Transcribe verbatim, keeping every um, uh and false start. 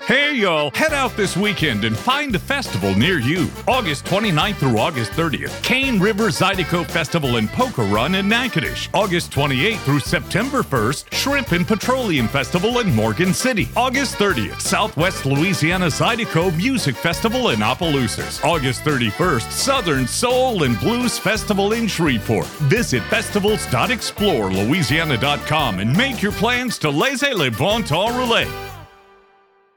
Hey, y'all, head out this weekend and find a festival near you. August twenty-ninth through August thirtieth, Cane River Zydeco Festival and Poker Run in Natchitoches. August twenty-eighth through September first, Shrimp and Petroleum Festival in Morgan City. August thirtieth, Southwest Louisiana Zydeco Music Festival in Opelousas. August thirty-first, Southern Soul and Blues Festival in Shreveport. Visit festivals dot explore louisiana dot com and make your plans to laissez le bon temps rouler.